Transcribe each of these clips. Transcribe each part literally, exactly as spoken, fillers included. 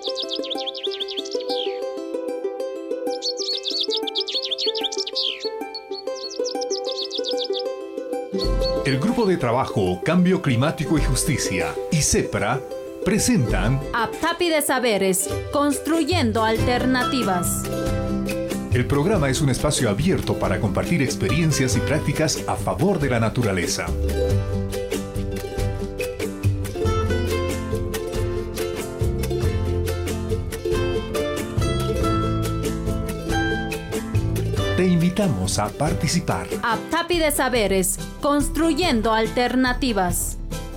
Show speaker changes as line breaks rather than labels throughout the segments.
El Grupo de Trabajo Cambio Climático y Justicia y CEPRA presentan
Aptapi de Saberes, construyendo alternativas.
El programa es un espacio abierto para compartir experiencias y prácticas a favor de la naturaleza. Te invitamos a participar.
Aptapi de Saberes, construyendo alternativas.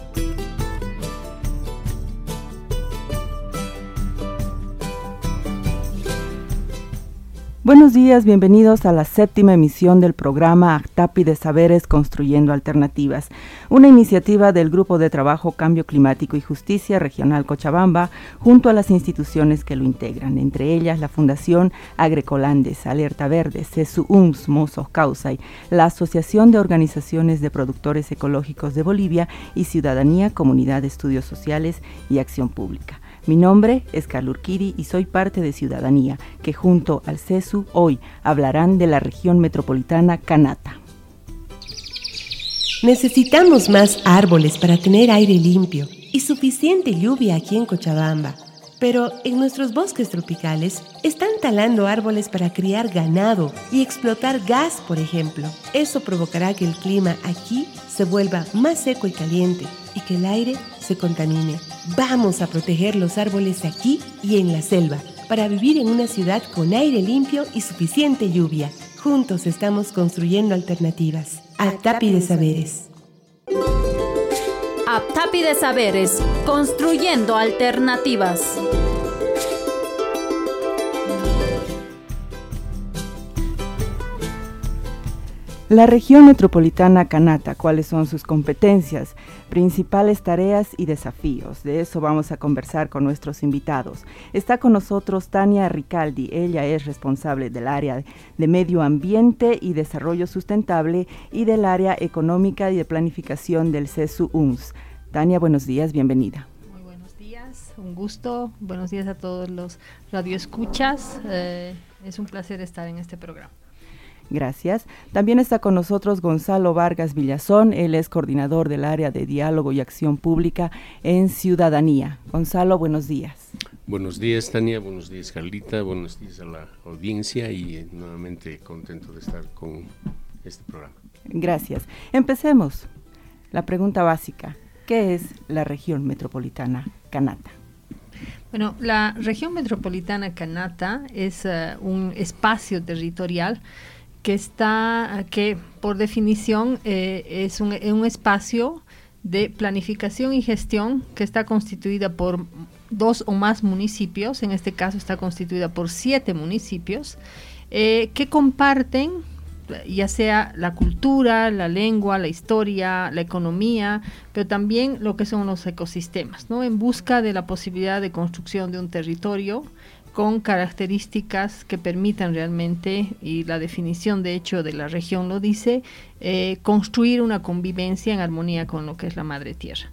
Buenos días, bienvenidos a la séptima emisión del programa Aptapi de Saberes Construyendo Alternativas, una iniciativa del Grupo de Trabajo Cambio Climático y Justicia Regional Cochabamba, junto a las instituciones que lo integran, entre ellas la Fundación Agroecolandes, Alerta Verde, CESU U M S, Mozos Causay, la Asociación de Organizaciones de Productores Ecológicos de Bolivia y Ciudadanía, Comunidad de Estudios Sociales y Acción Pública. Mi nombre es Carla Urquidi y soy parte de Ciudadanía, que junto al CESU hoy hablarán de la región metropolitana Canata.
Necesitamos más árboles para tener aire limpio y suficiente lluvia aquí en Cochabamba. Pero en nuestros bosques tropicales están talando árboles para criar ganado y explotar gas, por ejemplo. Eso provocará que el clima aquí se vuelva más seco y caliente y que el aire se contamine. Vamos a proteger los árboles aquí y en la selva para vivir en una ciudad con aire limpio y suficiente lluvia. Juntos estamos construyendo alternativas. Aptapi de Saberes.
Aptapi de Saberes, construyendo alternativas.
La región metropolitana Canata, ¿cuáles son sus competencias, principales tareas y desafíos? De eso vamos a conversar con nuestros invitados. Está con nosotros Tania Ricaldi, ella es responsable del área de Medio Ambiente y Desarrollo Sustentable y del área Económica y de Planificación del CESU U M S. Tania, buenos días, bienvenida.
Muy buenos días, un gusto, buenos días a todos los radioescuchas, eh, es un placer estar en este programa.
Gracias. También está con nosotros Gonzalo Vargas Villazón, él es coordinador del área de Diálogo y Acción Pública en Ciudadanía. Gonzalo, buenos días.
Buenos días, Tania, buenos días, Carlita, buenos días a la audiencia y eh, nuevamente contento de estar con este programa.
Gracias. Empecemos. La pregunta básica, ¿qué es la región metropolitana Canata?
Bueno, la región metropolitana Canata es uh, un espacio territorial que está, que por definición eh, es un, un espacio de planificación y gestión que está constituida por dos o más municipios, en este caso está constituida por siete municipios, eh, que comparten ya sea la cultura, la lengua, la historia, la economía, pero también lo que son los ecosistemas, ¿no? En busca de la posibilidad de construcción de un territorio con características que permitan realmente, y la definición de hecho de la región lo dice, eh, construir una convivencia en armonía con lo que es la madre tierra.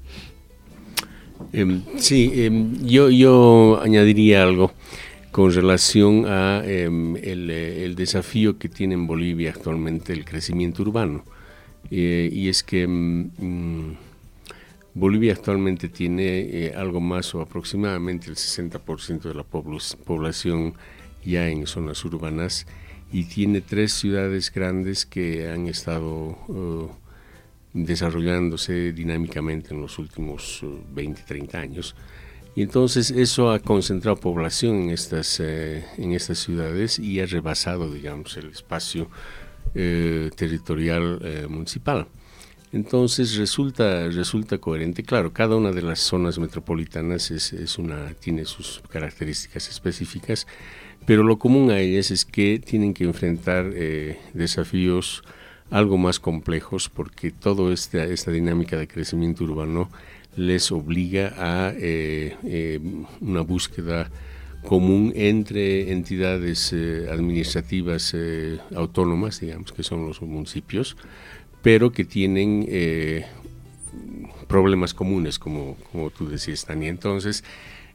Eh, sí, eh, yo, yo añadiría algo con relación a eh, el, el desafío que tiene en Bolivia actualmente el crecimiento urbano. Eh, y es que mm, Bolivia actualmente tiene eh, algo más o aproximadamente el sesenta por ciento de la pobl- población ya en zonas urbanas y tiene tres ciudades grandes que han estado uh, desarrollándose dinámicamente en los últimos uh, veinte, treinta años. Y entonces eso ha concentrado población en estas, eh, en estas ciudades y ha rebasado, digamos, el espacio eh, territorial eh, municipal. Entonces resulta, resulta coherente. Claro, cada una de las zonas metropolitanas es, es una, tiene sus características específicas, pero lo común a ellas es que tienen que enfrentar eh, desafíos algo más complejos porque toda esta, esta dinámica de crecimiento urbano les obliga a eh, eh, una búsqueda común entre entidades eh, administrativas eh, autónomas, digamos, que son los municipios, pero que tienen eh, problemas comunes, como, como tú decías, Tania. Entonces,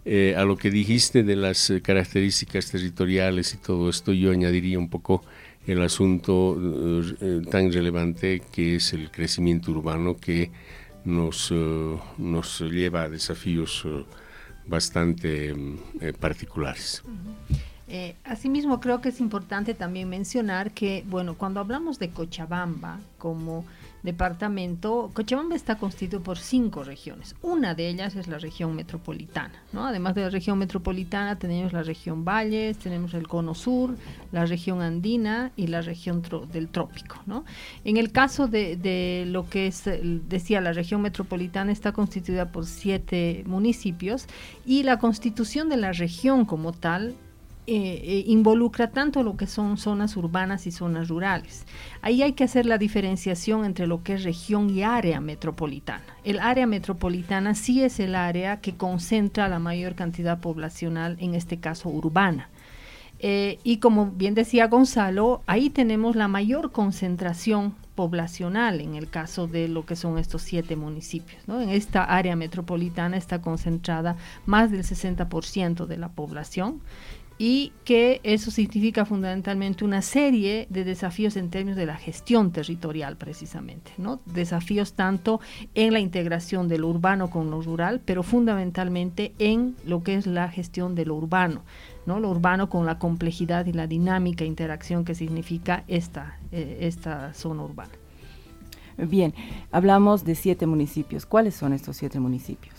Eh, a lo que dijiste de las eh, características territoriales y todo esto, yo añadiría un poco el asunto eh, tan relevante que es el crecimiento urbano, que nos, eh, nos lleva a desafíos eh, bastante eh, particulares.
Uh-huh. Eh, asimismo, creo que es importante también mencionar que, bueno, cuando hablamos de Cochabamba como departamento, Cochabamba está constituido por cinco regiones. Una de ellas es la región metropolitana, ¿no? Además de la región metropolitana tenemos la región Valles, tenemos el Cono Sur, la región andina y la región tro- del trópico, ¿no? En el caso de, de lo que es, decía, la región metropolitana está constituida por siete municipios, y la constitución de la región como tal Eh, eh, involucra tanto lo que son zonas urbanas y zonas rurales. Ahí hay que hacer la diferenciación entre lo que es región y área metropolitana. El área metropolitana sí es el área que concentra la mayor cantidad poblacional, en este caso urbana. Eh, y como bien decía Gonzalo, ahí tenemos la mayor concentración poblacional en el caso de lo que son estos siete municipios, ¿no? En esta área metropolitana está concentrada más del sesenta por ciento de la población, y que eso significa fundamentalmente una serie de desafíos en términos de la gestión territorial, precisamente, ¿no? Desafíos tanto en la integración de lo urbano con lo rural, pero fundamentalmente en lo que es la gestión de lo urbano, ¿no? Lo urbano con la complejidad y la dinámica interacción que significa esta, eh, esta zona urbana.
Bien, hablamos de siete municipios. ¿Cuáles son estos siete municipios?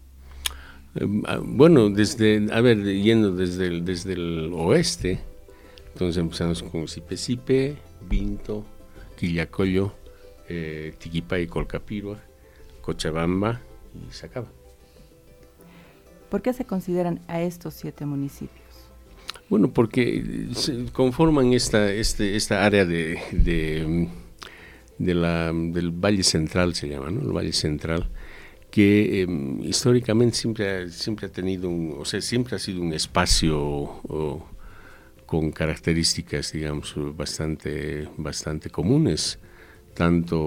Bueno, desde, a ver, yendo desde el, desde el oeste, entonces empezamos con Sipe-Sipe, Vinto, Quillacollo, eh, Tiquipay y Colcapirua, Cochabamba y se acaba.
¿Por qué se consideran a estos siete municipios?
Bueno, porque se conforman esta, este, esta área de, de, de la, del Valle Central, se llama, ¿no? El Valle Central, que eh, históricamente siempre ha, siempre ha tenido un, o sea, siempre ha sido un espacio o, con características, digamos, bastante, bastante comunes, tanto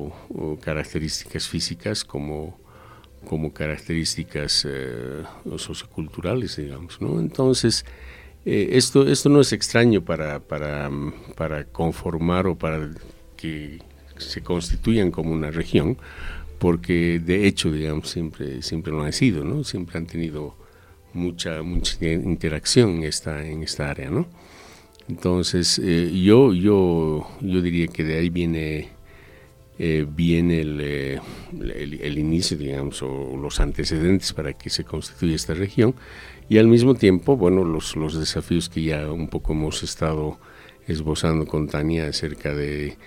o, características físicas como, como características eh, socioculturales, digamos, ¿no? Entonces, eh, esto, esto no es extraño para, para, para conformar o para que se constituyan como una región, porque de hecho, digamos, siempre siempre lo han sido, ¿no? Siempre han tenido mucha mucha interacción en esta en esta área, ¿no? Entonces, eh, yo yo yo diría que de ahí viene eh, viene el, eh, el, el inicio, digamos, o los antecedentes para que se constituya esta región, y al mismo tiempo, bueno, los los desafíos que ya un poco hemos estado esbozando con Tania acerca de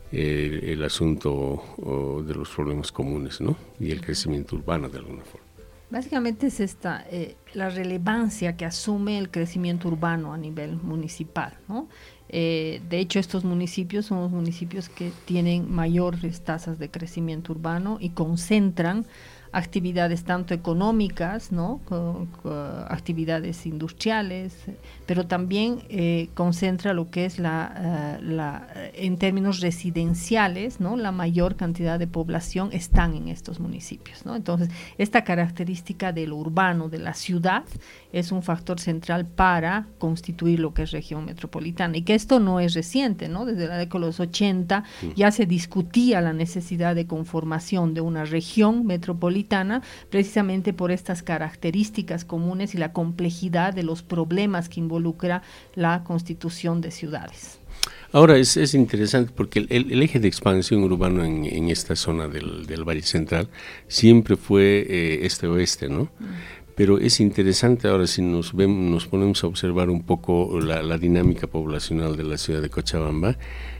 El, el asunto o, de los problemas comunes, ¿no? Y el crecimiento urbano de alguna forma.
Básicamente es esta, eh, la relevancia que asume el crecimiento urbano a nivel municipal, ¿no? Eh, de hecho, estos municipios son los municipios que tienen mayores tasas de crecimiento urbano y concentran actividades tanto económicas, ¿no? Co- co- actividades industriales, pero también eh, concentra lo que es la, uh, la en términos residenciales, ¿no? La mayor cantidad de población están en estos municipios, ¿no? Entonces, esta característica de lo urbano, de la ciudad, es un factor central para constituir lo que es región metropolitana, y que esto no es reciente, ¿no? Desde la década de los ochenta sí. ya se discutía la necesidad de conformación de una región metropolitana, precisamente por estas características comunes y la complejidad de los problemas que involucra la constitución de ciudades.
Ahora, es, es interesante porque el, el, el eje de expansión urbano en, en esta zona del, del Valle Central siempre fue eh, este-oeste, ¿no? Mm. Pero es interesante ahora si nos, vemos, nos ponemos a observar un poco la, la dinámica poblacional de la ciudad de Cochabamba,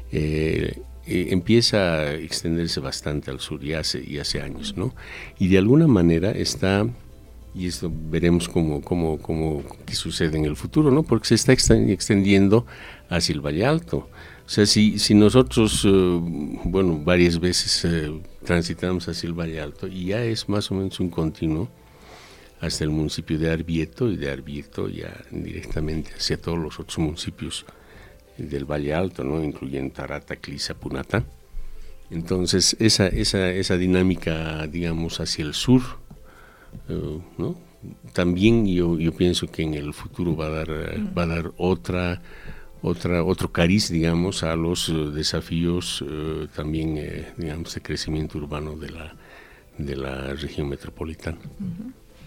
eh, Eh, empieza a extenderse bastante al sur y hace, y hace años, ¿no? Y de alguna manera está, y esto veremos cómo, cómo, cómo qué sucede en el futuro, ¿no? Porque se está extendiendo hacia el Valle Alto. O sea, si, si nosotros, uh, bueno, varias veces uh, transitamos hacia el Valle Alto, y ya es más o menos un continuo hasta el municipio de Arbieto, y de Arbieto ya directamente hacia todos los otros municipios del Valle Alto, ¿no? Incluyendo Tarata, Clisa, Punata. Entonces, esa, esa, esa dinámica, digamos, hacia el sur, uh, ¿no? también yo, yo pienso que en el futuro va a dar, uh, va a dar otra, otra, otro cariz, digamos, a los uh, desafíos uh, también, eh, digamos, de crecimiento urbano de la, de la región metropolitana.
Uh-huh.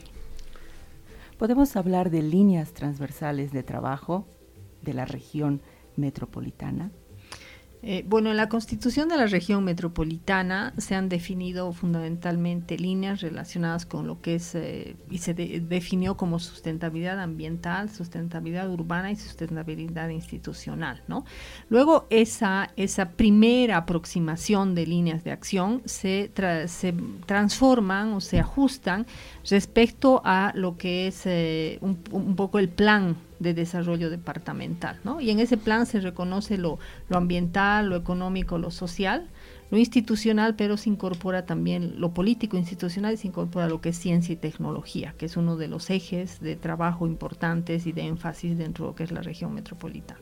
¿Podemos hablar de líneas transversales de trabajo de la región metropolitana?
Eh, bueno, en la Constitución de la región metropolitana se han definido fundamentalmente líneas relacionadas con lo que es, eh, y se de, definió como sustentabilidad ambiental, sustentabilidad urbana y sustentabilidad institucional, ¿no? Luego, esa, esa primera aproximación de líneas de acción se, tra, se transforman o se ajustan respecto a lo que es eh, un, un poco el plan de desarrollo departamental, ¿no? Y en ese plan se reconoce lo, lo ambiental, lo económico, lo social, lo institucional, pero se incorpora también lo político institucional y se incorpora lo que es ciencia y tecnología, que es uno de los ejes de trabajo importantes y de énfasis dentro de lo que es la región metropolitana.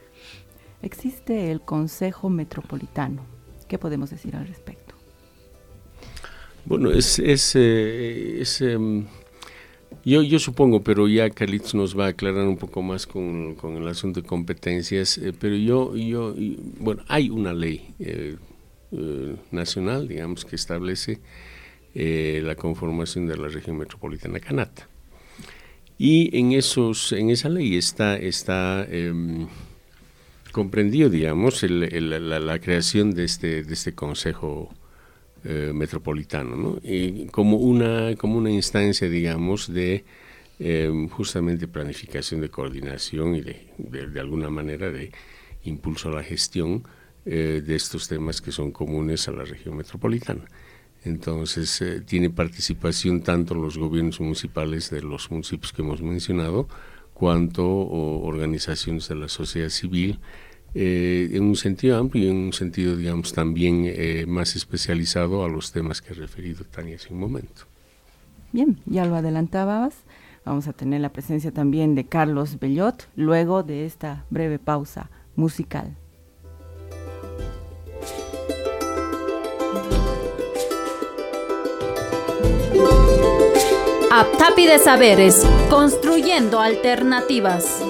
Existe el Consejo Metropolitano. ¿Qué podemos decir al respecto?
Bueno, es... es, eh, es eh, Yo, yo supongo, pero ya Carlitos nos va a aclarar un poco más con, con el asunto de competencias, eh, pero yo, yo, y, bueno, hay una ley eh, eh, nacional, digamos, que establece eh, la conformación de la región metropolitana Canata. Y en, esos, en esa ley está, está eh, comprendido, digamos, el, el, la, la creación de este, de este consejo Eh, metropolitano, ¿no? Y como una como una instancia, digamos, de eh, justamente planificación, de coordinación y de, de, de alguna manera de impulso a la gestión eh, de estos temas que son comunes a la región metropolitana. Entonces, eh, tiene participación tanto los gobiernos municipales de los municipios que hemos mencionado, cuanto o, organizaciones de la sociedad civil, Eh, en un sentido amplio y en un sentido, digamos, también eh, más especializado a los temas que ha referido Tania hace un momento.
Bien, ya lo adelantabas, vamos a tener la presencia también de Carlos Bellot, luego de esta breve pausa musical.
Aptapi de Saberes, construyendo alternativas.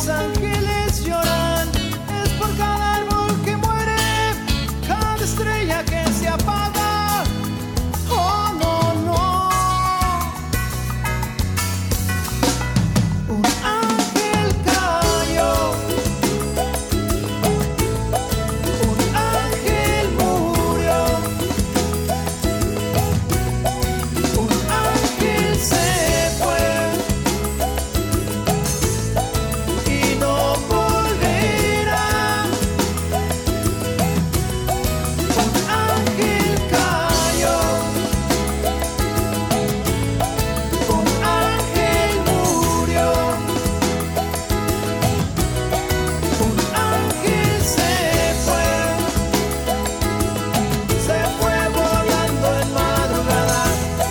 ángeles lloran, es por cada árbol que muere, cada estrella que se apaga. Oh, no, no. Un ángel cayó, un ángel murió, un ángel se fue y no volverá. Un ángel cayó, un ángel murió, un ángel se fue, se fue volando en madrugada.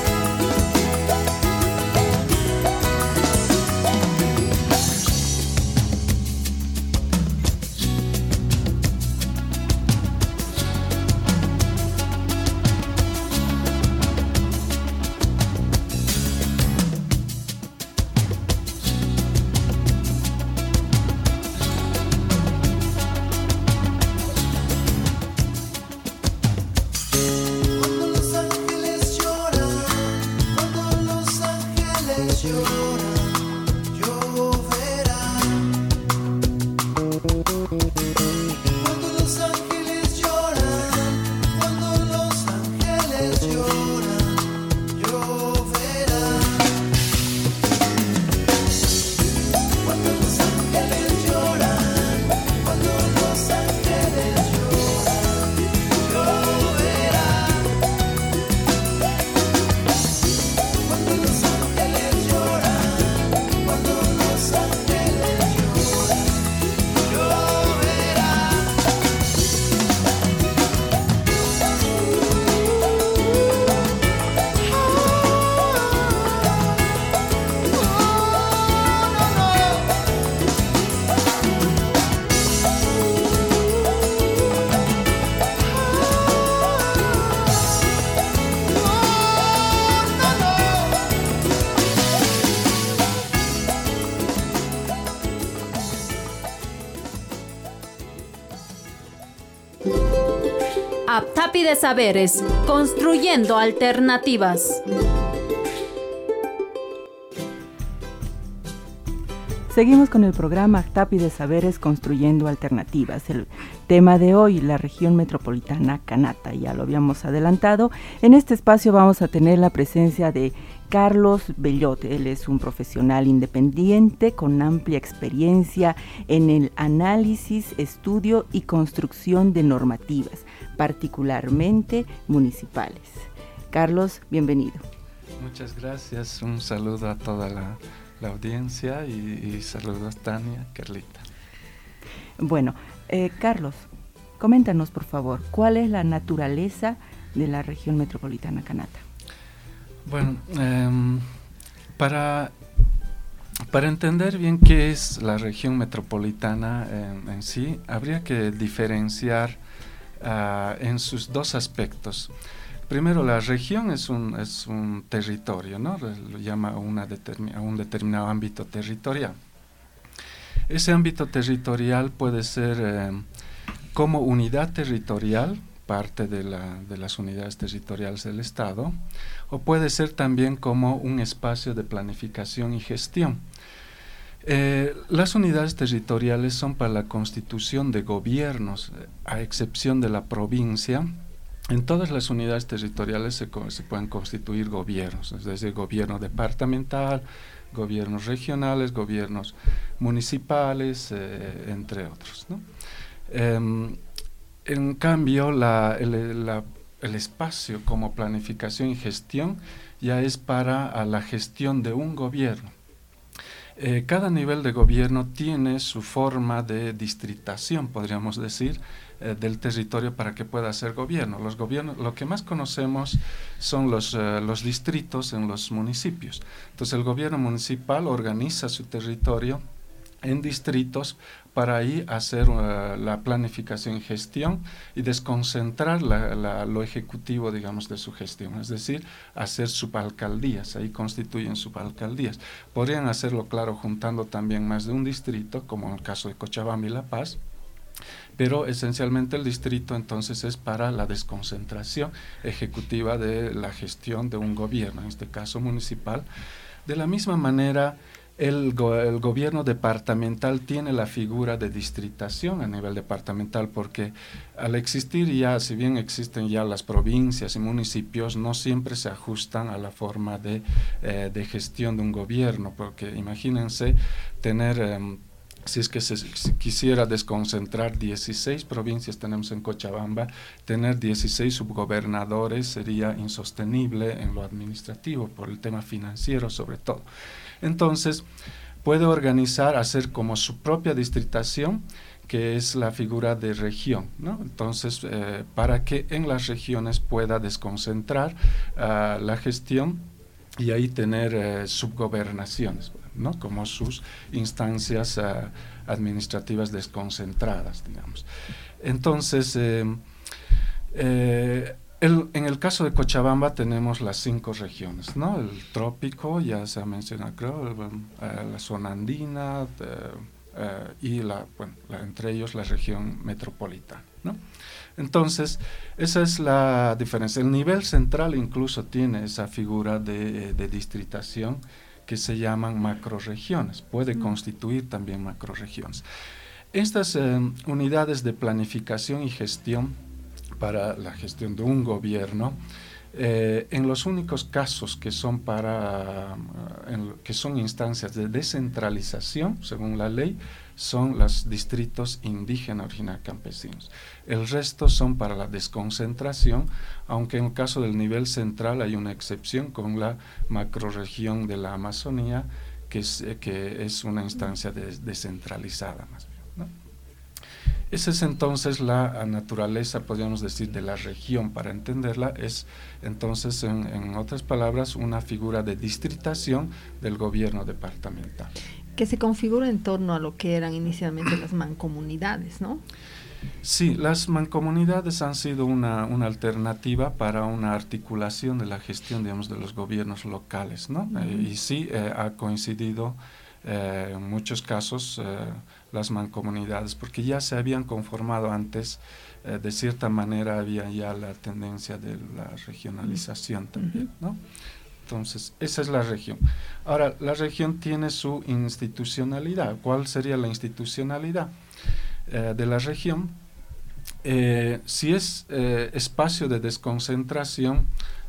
Cuando los ángeles lloran, cuando los ángeles lloran, lloverá. Cuando los ángeles lloran, cuando los ángeles lloran, lloverá. Cuando los ángeles lloran, cuando los ángeles lloran, lloverá. Cuando los ángeles lloran, cuando los ángeles lloran, lloverá.
Aptapi de Saberes, construyendo alternativas.
Seguimos con el programa Aptapi de Saberes Construyendo Alternativas. El tema de hoy, la región metropolitana Kanata, ya lo habíamos adelantado. En este espacio vamos a tener la presencia de Carlos Bellot. Él es un profesional independiente con amplia experiencia en el análisis, estudio y construcción de normativas, particularmente municipales. Carlos, bienvenido.
Muchas gracias. Un saludo a toda la la audiencia y, y saludos Tania, Carlita.
Bueno, eh, Carlos, coméntanos por favor, ¿cuál es la naturaleza de la región metropolitana Kanata?
Bueno, eh, para, para entender bien qué es la región metropolitana eh, en sí, habría que diferenciar uh, en sus dos aspectos. Primero, la región es un, es un territorio, ¿no? Lo llama una determin, a un determinado ámbito territorial. Ese ámbito territorial puede ser eh, como unidad territorial, parte de, la, de las unidades territoriales del Estado, o puede ser también como un espacio de planificación y gestión. Eh, las unidades territoriales son para la constitución de gobiernos, a excepción de la provincia. En todas las unidades territoriales se, se pueden constituir gobiernos, es decir, gobierno departamental, gobiernos regionales, gobiernos municipales, eh, entre otros, ¿no? Eh, en cambio, la, el, la, el espacio como planificación y gestión ya es para a la gestión de un gobierno. Eh, cada nivel de gobierno tiene su forma de distritación, podríamos decir, eh, del territorio para que pueda hacer gobierno. Los gobiernos, lo que más conocemos son los, eh, los distritos en los municipios. Entonces el gobierno municipal organiza su territorio en distritos para ahí hacer uh, la planificación y gestión y desconcentrar la, la, lo ejecutivo, digamos, de su gestión, es decir, hacer subalcaldías, ahí constituyen subalcaldías. Podrían hacerlo, claro, juntando también más de un distrito, como en el caso de Cochabamba y La Paz, pero esencialmente el distrito entonces es para la desconcentración ejecutiva de la gestión de un gobierno, en este caso municipal. De la misma manera, El, go el gobierno departamental tiene la figura de distritación a nivel departamental, porque al existir ya, si bien existen ya las provincias y municipios, no siempre se ajustan a la forma de, eh, de gestión de un gobierno, porque imagínense tener... Eh, Si es que se si quisiera desconcentrar dieciséis provincias, tenemos en Cochabamba, tener dieciséis subgobernadores sería insostenible en lo administrativo, por el tema financiero sobre todo. Entonces, puede organizar, hacer como su propia distritación, que es la figura de región, ¿no? Entonces, eh, para que en las regiones pueda desconcentrar uh, la gestión y ahí tener eh, subgobernaciones, ¿no? Como sus instancias uh, administrativas desconcentradas, digamos. Entonces, eh, eh, el, en el caso de Cochabamba tenemos las cinco regiones, ¿no? El trópico, ya se ha mencionado, creo, el, uh, la zona andina uh, uh, y la, bueno, la, entre ellos la región metropolitana, ¿no? Entonces, esa es la diferencia. El nivel central incluso tiene esa figura de, de distritación que se llaman macrorregiones, puede mm. constituir también macrorregiones. Estas eh, unidades de planificación y gestión para la gestión de un gobierno, eh, en los únicos casos que son para uh, en, que son instancias de descentralización, según la ley, son los distritos indígenas originarios campesinos. El resto son para la desconcentración, aunque en el caso del nivel central hay una excepción con la macrorregión de la Amazonía, que es, eh, que es una instancia de, descentralizada más bien, ¿no? Esa es entonces la naturaleza, podríamos decir, de la región. Para entenderla es entonces, en, en otras palabras, una figura de distritación del gobierno departamental.
Que se configura en torno a lo que eran inicialmente las mancomunidades, ¿no?
Sí, las mancomunidades han sido una, una alternativa para una articulación de la gestión, digamos, de los gobiernos locales, ¿no? Uh-huh. eh, y sí, eh, ha coincidido eh, en muchos casos eh, las mancomunidades, porque ya se habían conformado antes, eh, de cierta manera había ya la tendencia de la regionalización uh-huh. también, ¿no? Entonces, esa es la región. Ahora, la región tiene su institucionalidad. ¿Cuál sería la institucionalidad eh, de la región? Eh, si es eh, espacio de desconcentración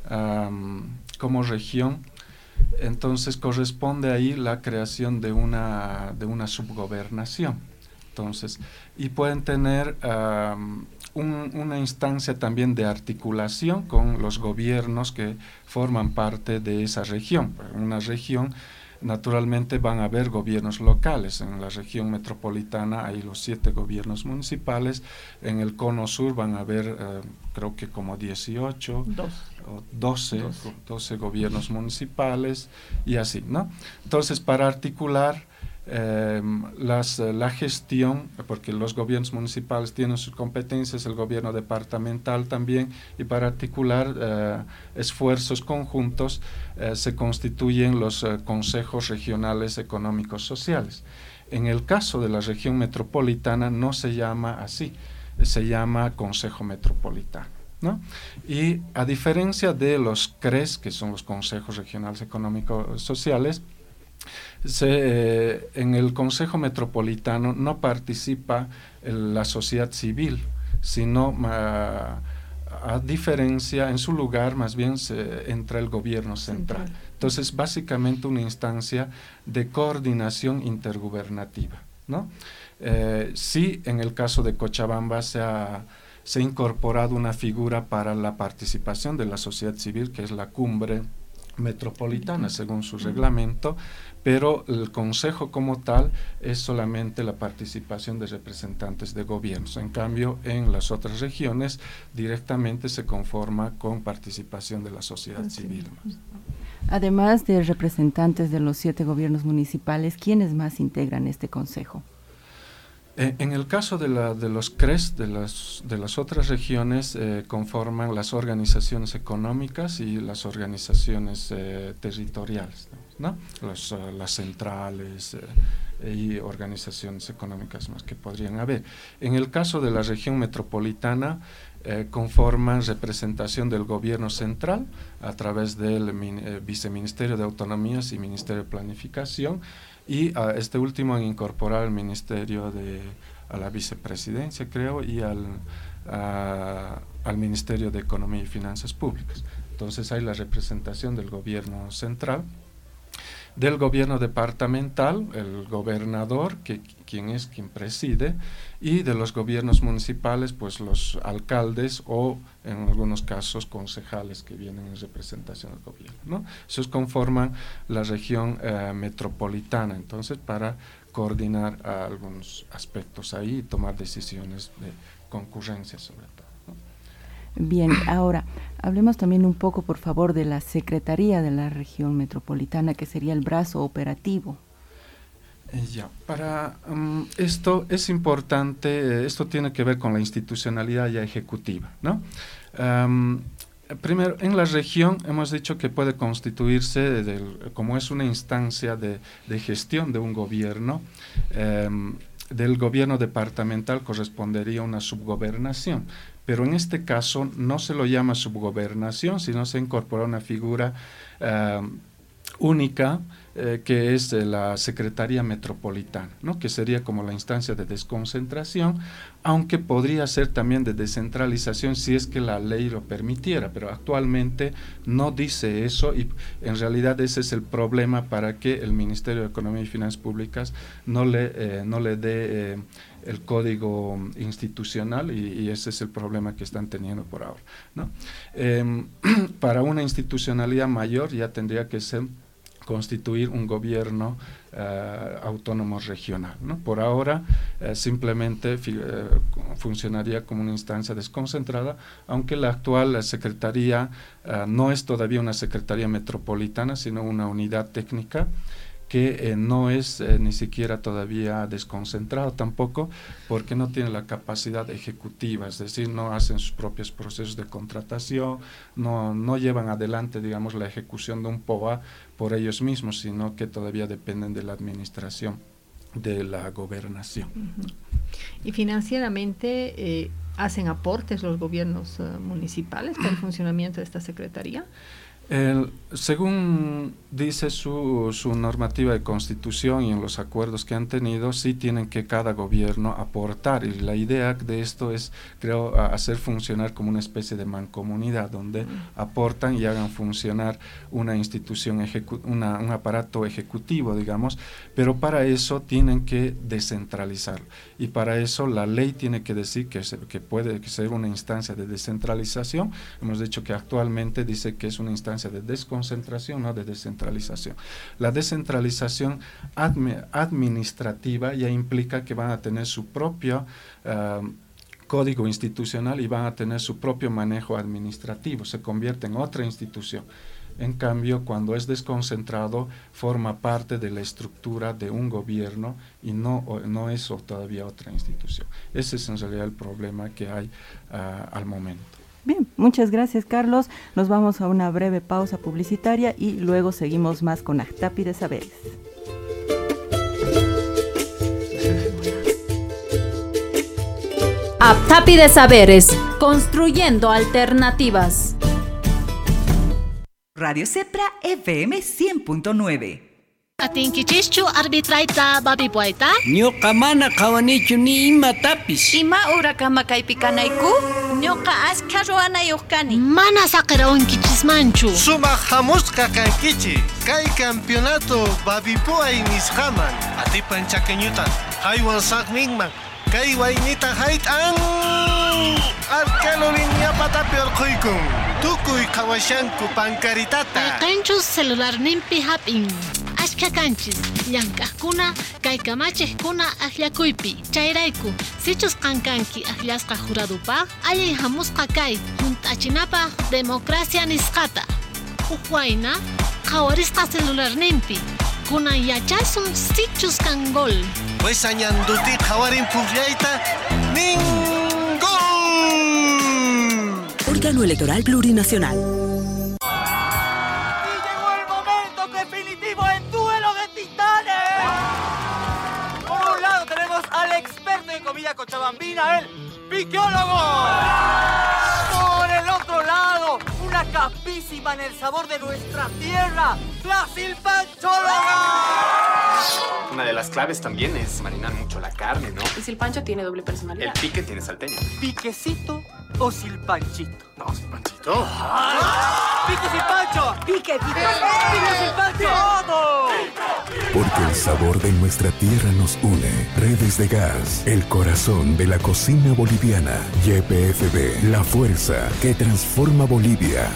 um, como región, entonces corresponde ahí la creación de una, de una subgobernación. Entonces, y pueden tener um, un, una instancia también de articulación con los gobiernos que forman parte de esa región. En una región, naturalmente, van a haber gobiernos locales. En la región metropolitana hay los siete gobiernos municipales. En el cono sur van a haber, uh, creo que como dieciocho, Dos. o doce, doce. doce gobiernos municipales y así, ¿no? Entonces, para articular Eh, las, eh, la gestión, porque los gobiernos municipales tienen sus competencias, el gobierno departamental también, y para articular eh, esfuerzos conjuntos eh, se constituyen los eh, consejos regionales económicos sociales. En el caso de la región metropolitana no se llama así, se llama Consejo Metropolitano, ¿no? Y a diferencia de los C R E S, que son los consejos regionales económicos sociales, Se, eh, en el Consejo Metropolitano no participa el, la sociedad civil, sino uh, a diferencia, en su lugar más bien se, entra el gobierno central. central. Entonces, básicamente una instancia de coordinación intergubernativa, ¿no? Eh, sí, en el caso de Cochabamba se ha, se ha incorporado una figura para la participación de la sociedad civil, que es la cumbre metropolitana, según su reglamento, pero el consejo como tal es solamente la participación de representantes de gobiernos. En cambio, en las otras regiones directamente se conforma con participación de la sociedad civil.
Además de representantes de los siete gobiernos municipales, ¿quiénes más integran este consejo?
En el caso de, la, de los C R E S, de las, de las otras regiones, eh, conforman las organizaciones económicas y las organizaciones eh, territoriales, ¿no? Los, uh, las centrales eh, y organizaciones económicas más que podrían haber. En el caso de la región metropolitana, eh, conforman representación del gobierno central a través del eh, Viceministerio de Autonomías y Ministerio de Planificación, y a este último han incorporado el Ministerio de, a la Vicepresidencia, creo, y al, a, al Ministerio de Economía y Finanzas Públicas. Entonces hay la representación del gobierno central, del gobierno departamental, el gobernador, que quien es quien preside, y de los gobiernos municipales, pues los alcaldes o en algunos casos concejales que vienen en representación del gobierno, ¿no? Esos conforman la región eh, metropolitana, entonces, para coordinar uh, algunos aspectos ahí y tomar decisiones de concurrencia sobre todo.
Bien, ahora hablemos también un poco, por favor, de la Secretaría de la Región Metropolitana, que sería el brazo operativo.
Eh, ya, para um, esto es importante, eh, esto tiene que ver con la institucionalidad ya ejecutiva, ¿no? Um, primero, en la región hemos dicho que puede constituirse, de, de, como es una instancia de, de gestión de un gobierno, um, del gobierno departamental correspondería una subgobernación. Pero en este caso no se lo llama subgobernación, sino se incorpora una figura uh, única, eh, que es eh, la Secretaría Metropolitana, ¿no? Que sería como la instancia de desconcentración, aunque podría ser también de descentralización si es que la ley lo permitiera, pero actualmente no dice eso, y en realidad ese es el problema para que el Ministerio de Economía y Finanzas Públicas no le, eh, no le dé eh, el código institucional, y, y ese es el problema que están teniendo por ahora, ¿no? Eh, para una institucionalidad mayor ya tendría que ser constituir un gobierno uh, autónomo regional, ¿no? Por ahora uh, simplemente uh, funcionaría como una instancia desconcentrada, aunque la actual la secretaría uh, no es todavía una secretaría metropolitana, sino una unidad técnica que eh, no es eh, ni siquiera todavía desconcentrado tampoco, porque no tiene la capacidad ejecutiva, es decir, no hacen sus propios procesos de contratación, no, no llevan adelante, digamos, la ejecución de un P O A por ellos mismos, sino que todavía dependen de la administración de la gobernación.
Uh-huh. Y financieramente, eh, ¿hacen aportes los gobiernos uh, municipales para el funcionamiento de esta secretaría?
El, según dice su, su normativa de constitución y en los acuerdos que han tenido, sí tienen que cada gobierno aportar, y la idea de esto es, creo, hacer funcionar como una especie de mancomunidad donde aportan y hagan funcionar una institución, ejecu una, un aparato ejecutivo, digamos, pero para eso tienen que descentralizarlo, y para eso la ley tiene que decir que, se, que puede ser una instancia de descentralización. Hemos dicho que actualmente dice que es una instancia de desconcentración, no de descentralización. La descentralización admi administrativa ya implica que van a tener su propio uh, código institucional y van a tener su propio manejo administrativo, se convierte en otra institución. En cambio, cuando es desconcentrado, forma parte de la estructura de un gobierno y no, no es todavía otra institución. Ese es en realidad el problema que hay uh, al momento.
Bien, muchas gracias, Carlos. Nos vamos a una breve pausa publicitaria y luego seguimos más con Actapi de Saberes.
Actapi de Saberes, construyendo alternativas.
Radio Cepra F M cien punto nueve.
Atinkichishchu arbitraita babipuaita?
Ñuqa mana qhawanichu ni imatapis.
Ima urakama kaypikanayku? Ñuqa askha ruwanayuq kani.
Mana saqirawankichismanchu.
Sumaq hamusqa kankichis. Kay campeonato babipuay nisqaman. Atipan chaqueñuta haywan saqninman. Kay waynita hayt'an. Arquelo liñapatapi orquykun. Tukuy qhawashanku pankaritata.
Qanchus celular nimpi hap'in. Ashka kanchis, llank'aqkuna, kaykamachejkuna akllakuypi. Chayrayku, sichus qankanki akllasqa juradupaq, allin hamusqa kay, junt'achinapaq democracia nisqata. Huk wayna, Kawarisqa celular nimpi. Kuna yachasun sichus kangol.
Pues añanduti kawarin pugliaita nin gol.
Órgano Electoral Plurinacional.
Y llegó el momento definitivo en Duelo de Titanes. Por un lado tenemos al experto en comida cochabambina, el piquiólogo. Por el otro lado, una capísima en el sabor de nuestra tierra, la silpanchóloga.
Una de las claves también es marinar mucho la carne, ¿no?
El silpancho tiene doble personalidad.
El pique tiene salteño.
¿Piquecito o silpanchito?
No, silpanchito.
¡Ay! ¡Pique silpancho! ¡Pique, pique! ¡Pique silpancho! ¡Todo!
Porque el sabor de nuestra tierra nos une. Redes de Gas, el corazón de la cocina boliviana. Y P F B, la fuerza que transforma Bolivia.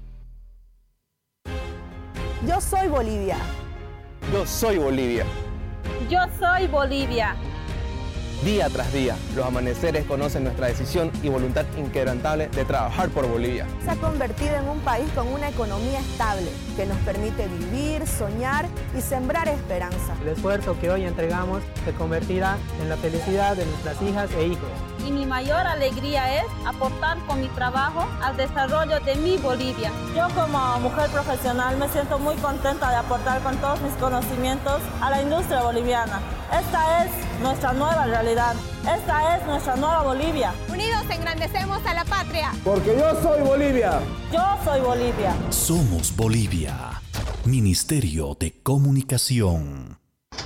Yo soy Bolivia.
Yo soy Bolivia.
Yo soy Bolivia.
Día tras día, los amaneceres conocen nuestra decisión y voluntad inquebrantable de trabajar por Bolivia.
Se ha convertido en un país con una economía estable que nos permite vivir, soñar y sembrar esperanza.
El esfuerzo que hoy entregamos se convertirá en la felicidad de nuestras hijas e hijos.
Y mi mayor alegría es aportar con mi trabajo al desarrollo de mi Bolivia. Yo como mujer profesional me siento muy contenta de aportar con todos mis conocimientos a la industria boliviana. Esta es nuestra nueva realidad. Esta es nuestra nueva Bolivia.
Unidos engrandecemos a la patria.
Porque yo soy Bolivia.
Yo soy Bolivia.
Somos Bolivia. Ministerio de Comunicación.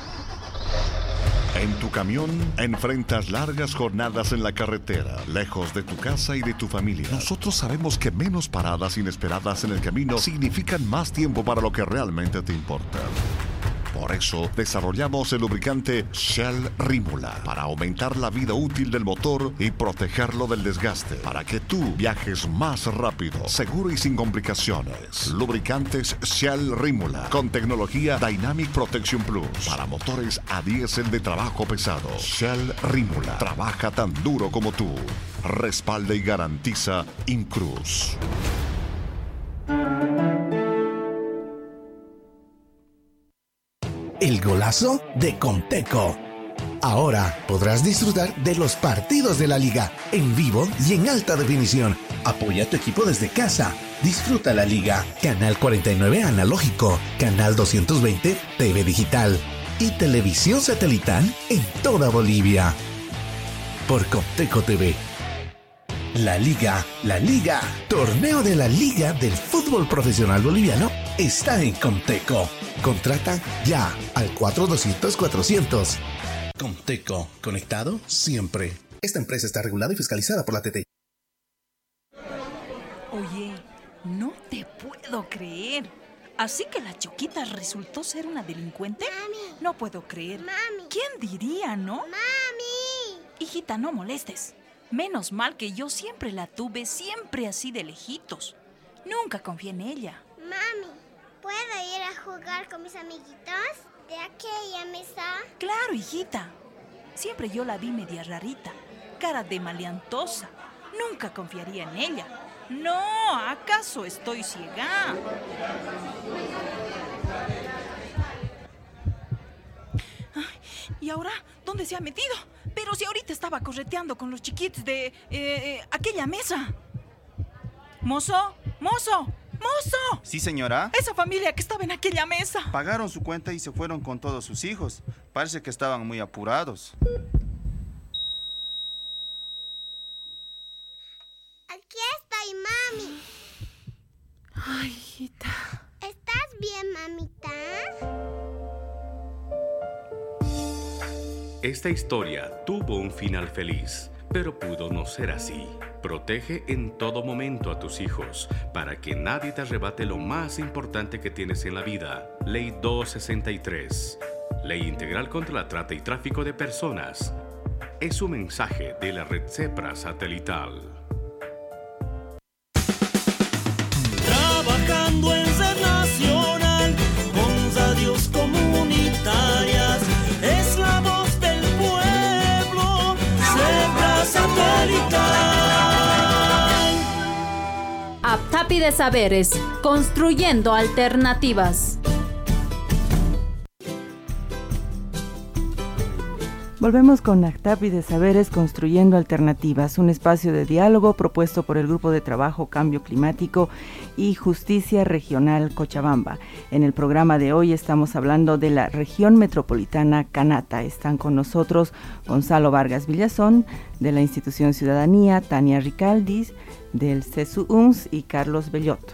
En tu camión enfrentas largas jornadas en la carretera, lejos de tu casa y de tu familia. Nosotros sabemos que menos paradas inesperadas en el camino significan más tiempo para lo que realmente te importa. Por eso desarrollamos el lubricante Shell Rímula para aumentar la vida útil del motor y protegerlo del desgaste, para que tú viajes más rápido, seguro y sin complicaciones. Lubricantes Shell Rímula con tecnología Dynamic Protection Plus para motores a diésel de trabajo pesado. Shell Rímula trabaja tan duro como tú. Respalda y garantiza Incruz.
El golazo de Conteco. Ahora podrás disfrutar de los partidos de la liga en vivo y en alta definición. Apoya a tu equipo desde casa. Disfruta la liga. Canal cuarenta y nueve analógico, Canal doscientos veinte T V digital y televisión satelital en toda Bolivia. Por Conteco T V. La Liga, la Liga, torneo de la Liga del Fútbol Profesional Boliviano está en Conteco. Contrata ya al cuatro doscientos cuatrocientos. Conteco, conectado siempre. Esta empresa está regulada y fiscalizada por la T T.
Oye, no te puedo creer. ¿Así que la Choquita resultó ser una delincuente?
Mami.
No puedo creer.
Mami.
¿Quién diría, no?
Mami.
Hijita, no molestes. Menos mal que yo siempre la tuve, siempre así de lejitos. Nunca confié en ella.
Mami, ¿puedo ir a jugar con mis amiguitos de aquella mesa?
Claro, hijita. Siempre yo la vi media rarita, cara de maleantosa. Nunca confiaría en ella. No, ¿acaso estoy ciega? Ay, ¿y ahora dónde se ha metido? Pero si ahorita estaba correteando con los chiquitos de eh, eh, aquella mesa. ¡Mozo! ¡Mozo! ¡Mozo!
Sí, señora.
Esa familia que estaba en aquella mesa.
Pagaron su cuenta y se fueron con todos sus hijos. Parece que estaban muy apurados.
Aquí estoy, mami.
Ay, hijita.
¿Estás bien, mamita?
Esta historia tuvo un final feliz, pero pudo no ser así. Protege en todo momento a tus hijos para que nadie te arrebate lo más importante que tienes en la vida. Ley doscientos sesenta y tres. Ley Integral contra la Trata y Tráfico de Personas. Es un mensaje de la Red CEPRA Satelital.
Trabajando en Red Nacional con radios comunitarias, es la voz del pueblo, CEPRA Satelital.
Aptap ACTAPI de Saberes, construyendo alternativas.
Volvemos con ACTAPI de Saberes Construyendo Alternativas, un espacio de diálogo propuesto por el Grupo de Trabajo Cambio Climático y Justicia Regional Cochabamba. En el programa de hoy estamos hablando de la región metropolitana Canata. Están con nosotros Gonzalo Vargas Villazón, de la Institución Ciudadanía, Tania Ricaldis, del CESUUNS y Carlos Bellot.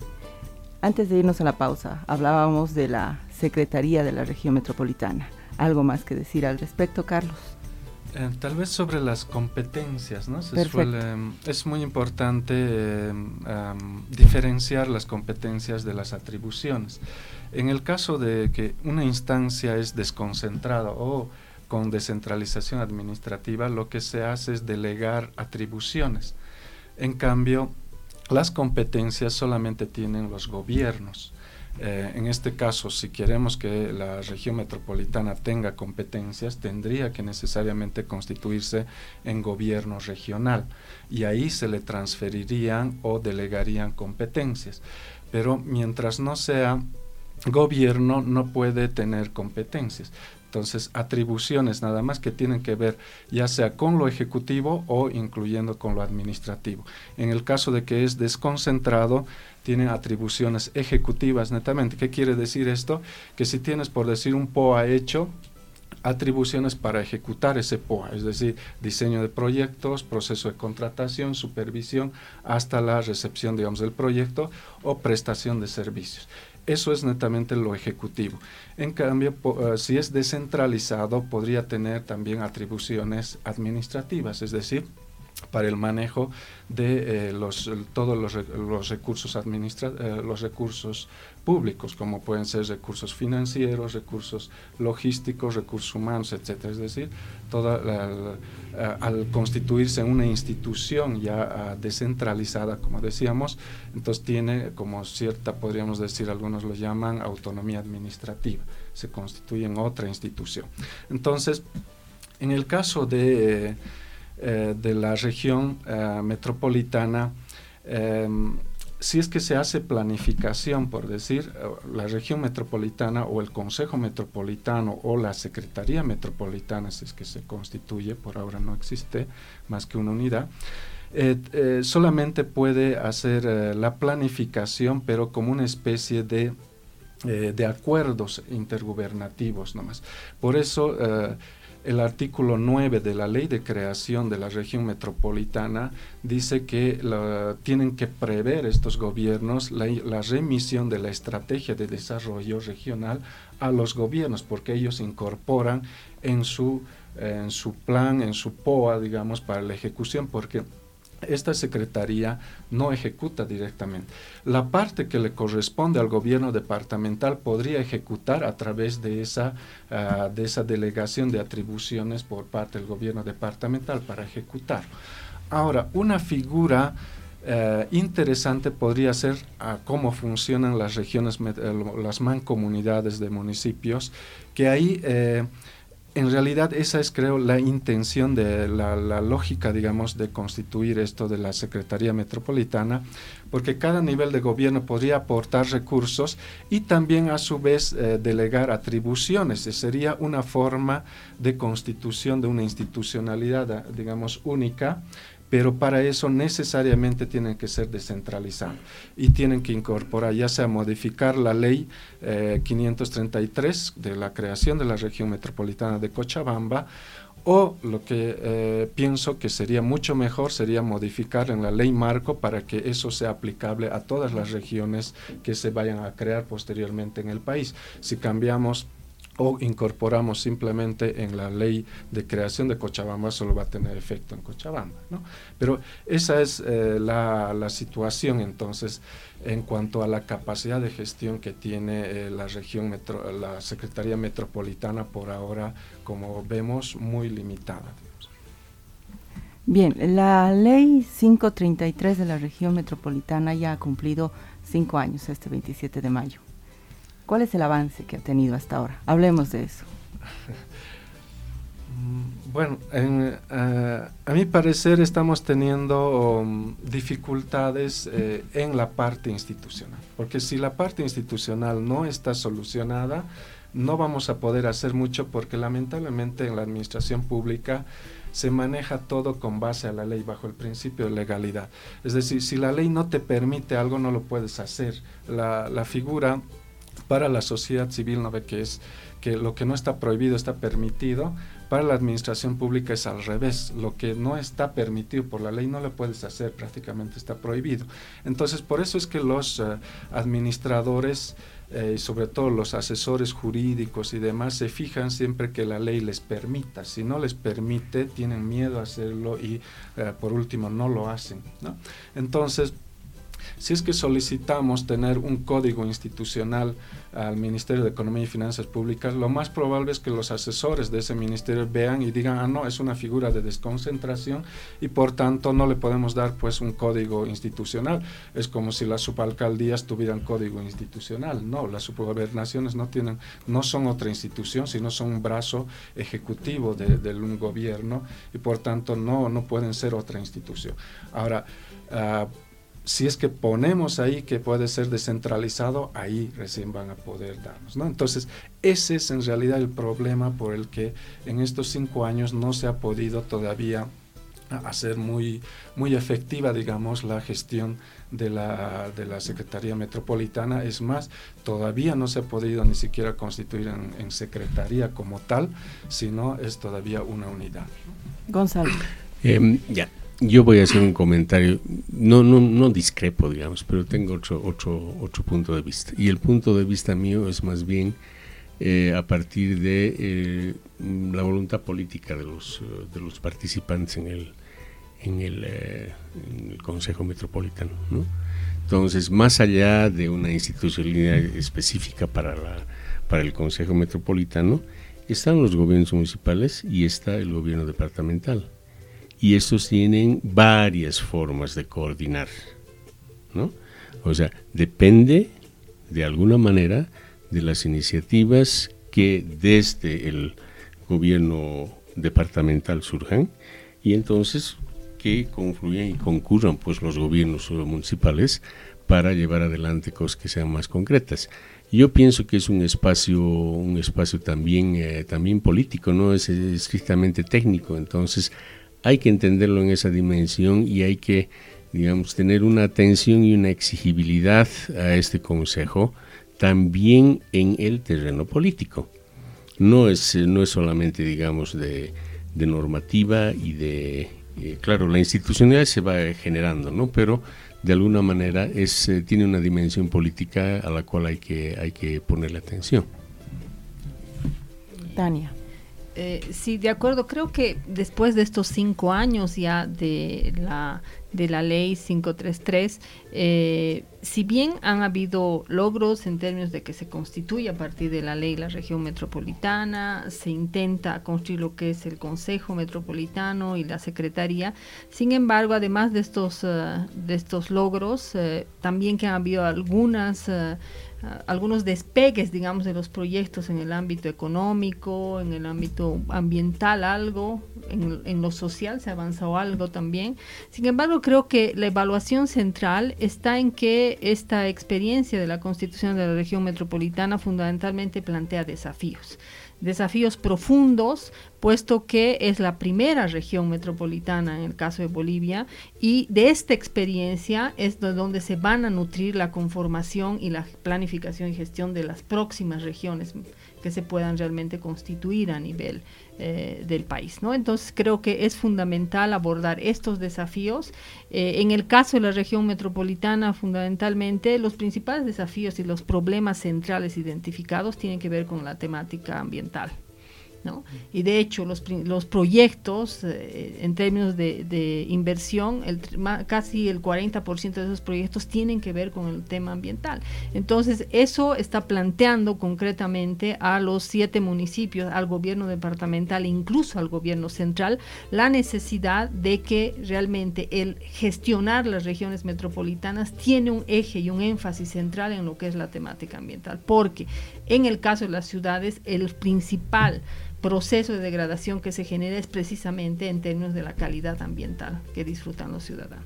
Antes de irnos a la pausa, hablábamos de la Secretaría de la Región Metropolitana. ¿Algo más que decir al respecto, Carlos?
Eh, tal vez sobre las competencias, ¿no? Se suele, es muy importante eh, um, diferenciar las competencias de las atribuciones. En el caso de que una instancia es desconcentrada o con descentralización administrativa, lo que se hace es delegar atribuciones. En cambio, las competencias solamente tienen los gobiernos. Eh, en este caso, si queremos que la región metropolitana tenga competencias, tendría que necesariamente constituirse en gobierno regional y ahí se le transferirían o delegarían competencias. Pero mientras no sea gobierno, no puede tener competencias. Entonces, atribuciones nada más que tienen que ver ya sea con lo ejecutivo o incluyendo con lo administrativo. En el caso de que es desconcentrado, tienen atribuciones ejecutivas netamente. ¿Qué quiere decir esto? Que si tienes, por decir, un P O A hecho, atribuciones para ejecutar ese P O A, es decir, diseño de proyectos, proceso de contratación, supervisión, hasta la recepción, digamos, del proyecto o prestación de servicios. Eso es netamente lo ejecutivo. En cambio, po, uh, si es descentralizado, podría tener también atribuciones administrativas, es decir, para el manejo de eh, los, todos los, los, recursos administra eh, los recursos públicos, como pueden ser recursos financieros, recursos logísticos, recursos humanos, etcétera. Es decir, toda la, la, al constituirse en una institución ya uh, descentralizada, como decíamos, entonces tiene como cierta, podríamos decir, algunos lo llaman autonomía administrativa, se constituye en otra institución. Entonces, en el caso de... Eh, Eh, de la región eh, metropolitana, eh, si es que se hace planificación, por decir, eh, la región metropolitana o el Consejo Metropolitano o la Secretaría Metropolitana, si es que se constituye, por ahora no existe más que una unidad, eh, eh, solamente puede hacer eh, la planificación, pero como una especie de, eh, de acuerdos intergubernativos nomás. Por eso, eh, el artículo nueve de la Ley de Creación de la Región Metropolitana dice que la, tienen que prever estos gobiernos la, la remisión de la estrategia de desarrollo regional a los gobiernos, porque ellos incorporan en su, eh, en su plan, en su P O A, digamos, para la ejecución, porque esta secretaría no ejecuta directamente. La parte que le corresponde al gobierno departamental podría ejecutar a través de esa, uh, de esa delegación de atribuciones por parte del gobierno departamental para ejecutar. Ahora, una figura uh, interesante podría ser uh, cómo funcionan las regiones, uh, las mancomunidades de municipios, que ahí... Uh, En realidad esa es, creo, la intención de la, la lógica, digamos, de constituir esto de la Secretaría Metropolitana, porque cada nivel de gobierno podría aportar recursos y también a su vez eh, delegar atribuciones. Sería una forma de constitución de una institucionalidad, digamos, única, pero para eso necesariamente tienen que ser descentralizados y tienen que incorporar, ya sea modificar la ley eh, quinientos treinta y tres de la creación de la región metropolitana de Cochabamba, o lo que eh, pienso que sería mucho mejor sería modificar en la ley marco para que eso sea aplicable a todas las regiones que se vayan a crear posteriormente en el país. Si cambiamos o incorporamos simplemente en la ley de creación de Cochabamba, solo va a tener efecto en Cochabamba, ¿no? Pero esa es eh, la, la situación, entonces, en cuanto a la capacidad de gestión que tiene eh, la región, metro, la Secretaría Metropolitana, por ahora, como vemos, muy limitada. Digamos.
Bien, la ley quinientos treinta y tres de la región metropolitana ya ha cumplido cinco años, este veintisiete de mayo. ¿Cuál es el avance que ha tenido hasta ahora? Hablemos de eso.
Bueno, en, uh, a mi parecer estamos teniendo um, dificultades eh, en la parte institucional, porque si la parte institucional no está solucionada, no vamos a poder hacer mucho, porque lamentablemente en la administración pública se maneja todo con base a la ley, bajo el principio de legalidad. Es decir, si la ley no te permite algo, no lo puedes hacer. La, la figura para la sociedad civil no ve que es que lo que no está prohibido está permitido. Para la administración pública es al revés, lo que no está permitido por la ley no lo puedes hacer, prácticamente está prohibido. Entonces, por eso es que los uh, administradores eh, y sobre todo los asesores jurídicos y demás se fijan siempre que la ley les permita. Si no les permite, tienen miedo a hacerlo y uh, por último no lo hacen, ¿no? Entonces, si es que solicitamos tener un código institucional al Ministerio de Economía y Finanzas Públicas, lo más probable es que los asesores de ese ministerio vean y digan, ah, no, es una figura de desconcentración y por tanto no le podemos dar pues un código institucional. Es como si las subalcaldías tuvieran código institucional. No, las subgobernaciones no tienen, no son otra institución, sino son un brazo ejecutivo de, de un gobierno y por tanto no, no pueden ser otra institución. Ahora, uh, si es que ponemos ahí que puede ser descentralizado, ahí recién van a poder darnos, ¿no? Entonces, ese es en realidad el problema por el que en estos cinco años no se ha podido todavía hacer muy, muy efectiva, digamos, la gestión de la, de la Secretaría Metropolitana. Es más, todavía no se ha podido ni siquiera constituir en, en secretaría como tal, sino es todavía una unidad.
Gonzalo.
Eh, ya. Yo voy a hacer un comentario, no no no discrepo, digamos, pero tengo otro otro otro punto de vista. Y el punto de vista mío es más bien eh, a partir de eh, la voluntad política de los de los participantes en el en el, eh, en el Consejo Metropolitano, ¿no? Entonces, más allá de una institucionalidad específica para la para el Consejo Metropolitano, están los gobiernos municipales y está el gobierno departamental. Y estos tienen varias formas de coordinar, ¿no? O sea, depende de alguna manera de las iniciativas que desde el gobierno departamental surjan y entonces que confluyan y concurran pues los gobiernos municipales para llevar adelante cosas que sean más concretas. Yo pienso que es un espacio, un espacio también, eh, también político, no es estrictamente técnico, entonces hay que entenderlo en esa dimensión y hay que, digamos, tener una atención y una exigibilidad a este consejo también en el terreno político. No es, no es solamente, digamos, de, de normativa y de, eh, claro, la institucionalidad se va generando, ¿no? Pero de alguna manera es, eh, tiene una dimensión política a la cual hay que, hay que ponerle atención.
Tania.
Eh, sí, de acuerdo. Creo que después de estos cinco años ya de la de la ley quinientos treinta y tres, eh, si bien han habido logros en términos de que se constituye a partir de la ley la región metropolitana, se intenta construir lo que es el Consejo Metropolitano y la Secretaría, sin embargo, además de estos, uh, de estos logros, uh, también que han habido algunas... Uh, Uh, algunos despegues, digamos, de los proyectos en el ámbito económico, en el ámbito ambiental algo, en, en lo social se ha avanzado algo también. Sin embargo, creo que la evaluación central está en que esta experiencia de la constitución de la región metropolitana fundamentalmente plantea desafíos. Desafíos profundos, puesto que es la primera región metropolitana en el caso de Bolivia, y de esta experiencia es de donde se van a nutrir la conformación y la planificación y gestión de las próximas regiones que se puedan realmente constituir a nivel eh, del país, ¿no? Entonces creo que es fundamental abordar estos desafíos. Eh, en el caso de la región metropolitana, fundamentalmente los principales desafíos y los problemas centrales identificados tienen que ver con la temática ambiental, ¿no? Y de hecho los, los proyectos eh, en términos de, de inversión, el, casi el cuarenta por ciento de esos proyectos tienen que ver con el tema ambiental. Entonces eso está planteando concretamente a los siete municipios, al gobierno departamental e incluso al gobierno central, la necesidad de que realmente el gestionar las regiones metropolitanas tiene un eje y un énfasis central en lo que es la temática ambiental, porque en el caso de las ciudades el principal proceso de degradación que se genera es precisamente en términos de la calidad ambiental que disfrutan los ciudadanos.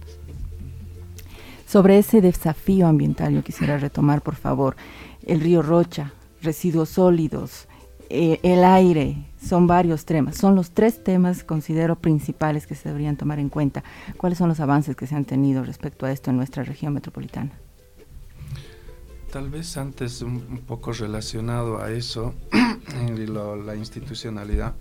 Sobre ese desafío ambiental yo quisiera retomar, por favor, el río Rocha, residuos sólidos, eh, el aire, son varios temas, son los tres temas considero principales que se deberían tomar en cuenta. ¿Cuáles son los avances que se han tenido respecto a esto en nuestra región metropolitana?
Tal vez antes un, un poco relacionado a eso, lo, la institucionalidad.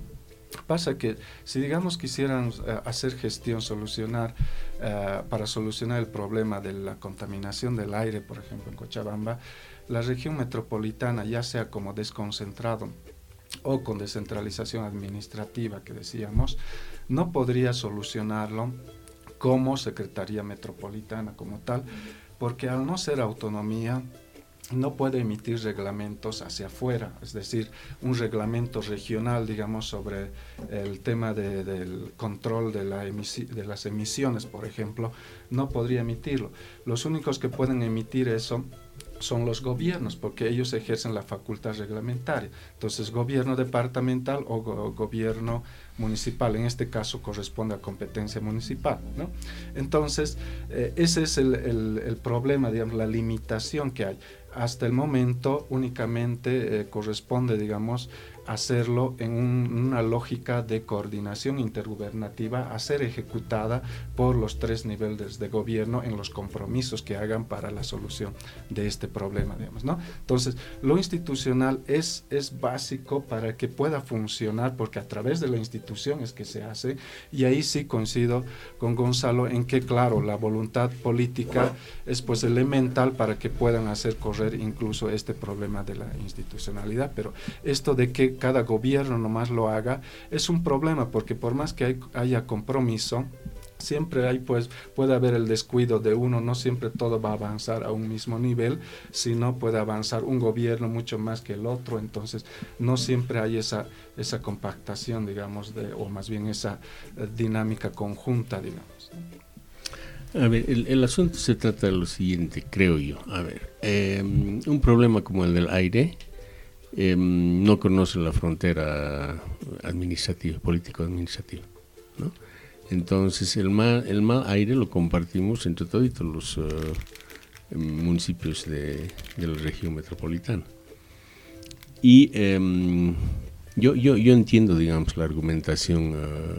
Pasa que si digamos quisieran uh, hacer gestión, solucionar, uh, para solucionar el problema de la contaminación del aire, por ejemplo en Cochabamba, la región metropolitana, ya sea como desconcentrado o con descentralización administrativa que decíamos, no podría solucionarlo como Secretaría Metropolitana como tal, porque al no ser autonomía no puede emitir reglamentos hacia afuera, es decir, un reglamento regional, digamos, sobre el tema de, del control de, la emisi- de las emisiones, por ejemplo, no podría emitirlo. Los únicos que pueden emitir eso son los gobiernos, porque ellos ejercen la facultad reglamentaria. Entonces, gobierno departamental o go- gobierno municipal, en este caso corresponde a competencia municipal, ¿no? Entonces, eh, ese es el, el, el problema, digamos, la limitación que hay. Hasta el momento únicamente eh, corresponde, digamos, hacerlo en un, una lógica de coordinación intergubernativa a ser ejecutada por los tres niveles de gobierno en los compromisos que hagan para la solución de este problema, digamos, ¿no? Entonces, lo institucional es, es básico para que pueda funcionar, porque a través de la institución es que se hace, y ahí sí coincido con Gonzalo en que, claro, la voluntad política es pues elemental para que puedan hacer correr incluso este problema de la institucionalidad, pero esto de que cada gobierno nomás lo haga es un problema, porque por más que hay, haya compromiso, siempre hay, pues, puede haber el descuido de uno, no siempre todo va a avanzar a un mismo nivel, sino puede avanzar un gobierno mucho más que el otro, entonces no siempre hay esa, esa compactación, digamos, de, o más bien esa eh, dinámica conjunta, digamos.
A ver, el, el asunto se trata de lo siguiente, creo yo. A ver, eh, un problema como el del aire eh, no conoce la frontera administrativa, político-administrativa, ¿no? Entonces, el mal, el mal aire lo compartimos entre todos los uh, municipios de, de la región metropolitana. Y um, yo, yo, yo entiendo, digamos, la argumentación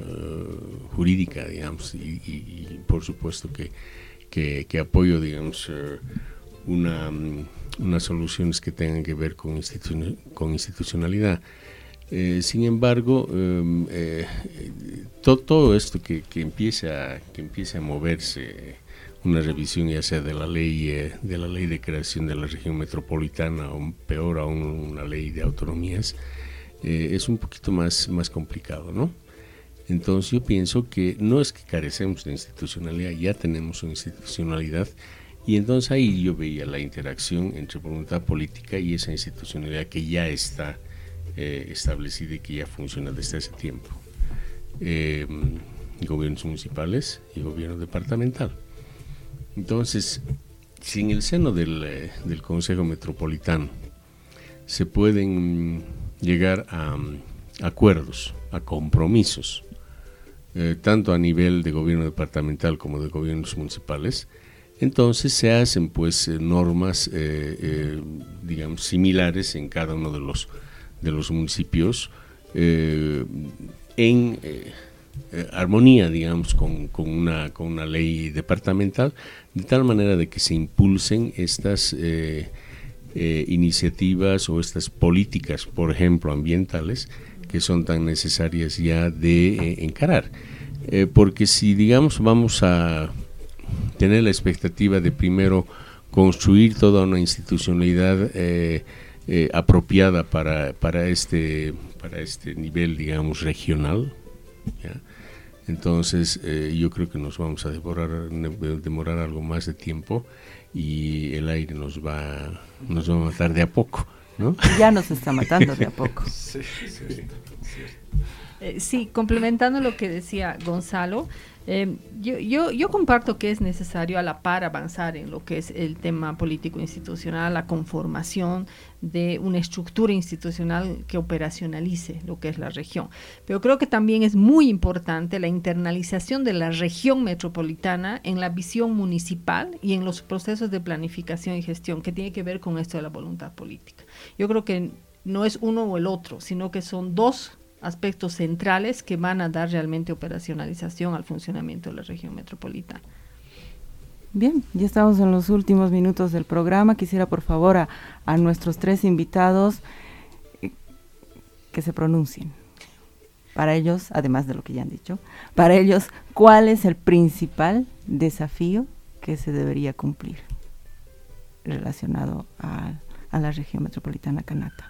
uh, jurídica, digamos, y, y, y por supuesto que, que, que apoyo, digamos, uh, una, um, unas soluciones que tengan que ver con, institu- con institucionalidad. Eh, sin embargo, eh, eh, to, todo esto que, que, empiece a, que empiece a moverse, una revisión ya sea de la ley eh, de la ley de creación de la región metropolitana o peor aún una ley de autonomías, eh, es un poquito más, más complicado, ¿no? Entonces yo pienso que no es que carecemos de institucionalidad, ya tenemos una institucionalidad, y entonces ahí yo veía la interacción entre voluntad política y esa institucionalidad que ya está Eh, establecida y que ya funciona desde hace tiempo. Eh, gobiernos municipales y gobierno departamental. Entonces, si en el seno del, eh, del Consejo Metropolitano se pueden llegar a, a acuerdos, a compromisos, eh, tanto a nivel de gobierno departamental como de gobiernos municipales, entonces se hacen pues eh, normas, eh, eh, digamos, similares en cada uno de los de los municipios eh, en eh, eh, armonía, digamos, con, con, una, con una ley departamental, de tal manera de que se impulsen estas eh, eh, iniciativas o estas políticas, por ejemplo, ambientales, que son tan necesarias ya de eh, encarar. Eh, porque si, digamos, vamos a tener la expectativa de primero construir toda una institucionalidad eh, Eh, apropiada para, para, este, para este nivel, digamos, regional, ¿ya? Entonces eh, yo creo que nos vamos a demorar, demorar algo más de tiempo y el aire nos va, nos va a matar de a poco, ¿no?
Ya nos está matando de a poco.
Sí, sí, sí.
Eh, sí, complementando lo que decía Gonzalo, Eh, yo, yo, yo comparto que es necesario a la par avanzar en lo que es el tema político institucional, la conformación de una estructura institucional que operacionalice lo que es la región. Pero creo que también es muy importante la internalización de la región metropolitana en la visión municipal y en los procesos de planificación y gestión, que tiene que ver con esto de la voluntad política. Yo creo que no es uno o el otro, sino que son dos aspectos centrales que van a dar realmente operacionalización al funcionamiento de la región metropolitana.
Bien, ya estamos en los últimos minutos del programa. Quisiera por favor a, a nuestros tres invitados eh, que se pronuncien. Para ellos, además de lo que ya han dicho, para ellos, ¿cuál es el principal desafío que se debería cumplir relacionado a, a la región metropolitana Kanata?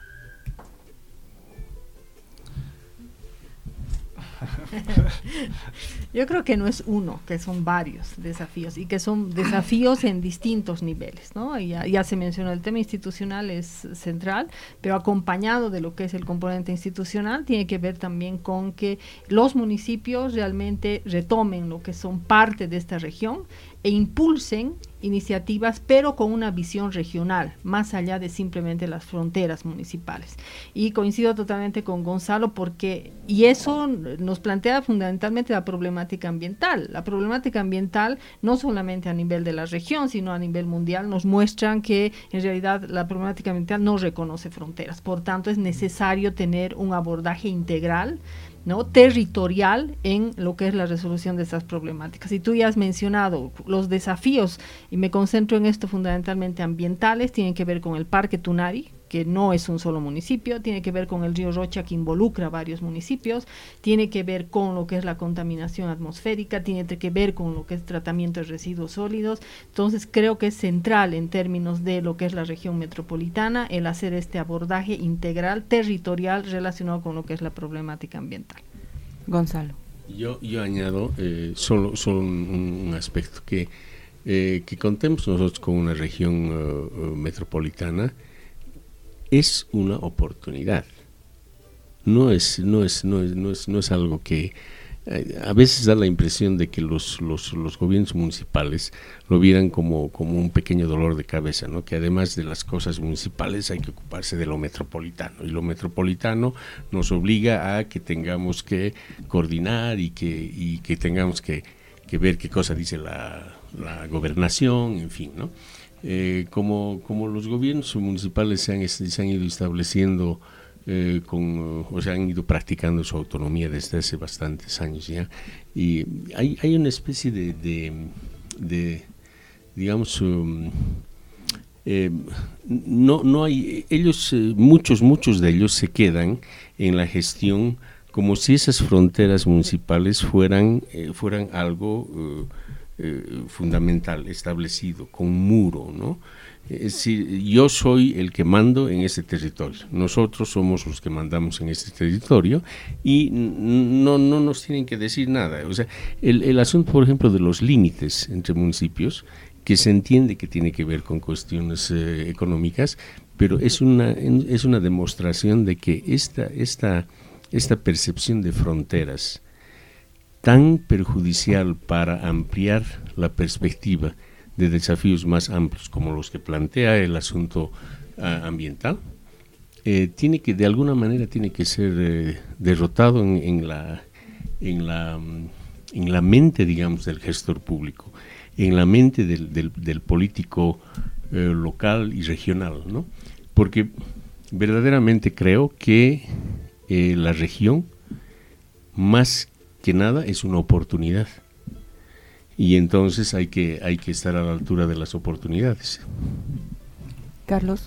Yo creo que no es uno, que son varios desafíos y que son desafíos en distintos niveles, ¿no? Ya, ya se mencionó, el tema institucional es central, pero acompañado de lo que es el componente institucional tiene que ver también con que los municipios realmente retomen lo que son parte de esta región e impulsen iniciativas, pero con una visión regional, más allá de simplemente las fronteras municipales. Y coincido totalmente con Gonzalo, porque, y eso nos plantea fundamentalmente la problemática ambiental. La problemática ambiental, no solamente a nivel de la región, sino a nivel mundial, nos muestran que en realidad la problemática ambiental no reconoce fronteras. Por tanto, es necesario tener un abordaje integral, ¿no?, territorial en lo que es la resolución de estas problemáticas. Y tú ya has mencionado los desafíos, y me concentro en esto fundamentalmente ambientales, tienen que ver con el Parque Tunari, que no es un solo municipio, tiene que ver con el río Rocha, que involucra varios municipios, tiene que ver con lo que es la contaminación atmosférica, tiene que ver con lo que es tratamiento de residuos sólidos. Entonces creo que es central en términos de lo que es la región metropolitana el hacer este abordaje integral, territorial, relacionado con lo que es la problemática ambiental.
Gonzalo.
Yo, yo añado eh, solo, solo un, un aspecto, que, eh, que contemos nosotros con una región uh, uh, metropolitana es una oportunidad. No es, no es, no es, no es, no es algo que eh, a veces da la impresión de que los, los, los gobiernos municipales lo vieran como, como un pequeño dolor de cabeza, ¿no? Que además de las cosas municipales hay que ocuparse de lo metropolitano, y lo metropolitano nos obliga a que tengamos que coordinar y que, y que tengamos que, que ver qué cosa dice la, la gobernación, en fin, ¿no? Eh, como, como los gobiernos municipales se han, se han ido estableciendo eh, con, o se han ido practicando su autonomía desde hace bastantes años ya, y hay, hay una especie de, de, de digamos, um, eh, no, no hay, ellos, eh, muchos, muchos de ellos se quedan en la gestión como si esas fronteras municipales fueran, eh, fueran algo uh, Eh, fundamental, establecido, con muro, ¿no? Es decir, yo soy el que mando en ese territorio, nosotros somos los que mandamos en ese territorio y no, no nos tienen que decir nada. O sea, el, el asunto, por ejemplo, de los límites entre municipios, que se entiende que tiene que ver con cuestiones eh, económicas, pero es una, es una demostración de que esta, esta, esta percepción de fronteras tan perjudicial para ampliar la perspectiva de desafíos más amplios como los que plantea el asunto uh, ambiental, eh, tiene que, de alguna manera, tiene que ser eh, derrotado en, en, la, en, la, en la mente, digamos, del gestor público, en la mente del, del, del político eh, local y regional, ¿no? Porque verdaderamente creo que eh, la región, más que nada, es una oportunidad, y entonces hay que hay que estar a la altura de las oportunidades.
Carlos.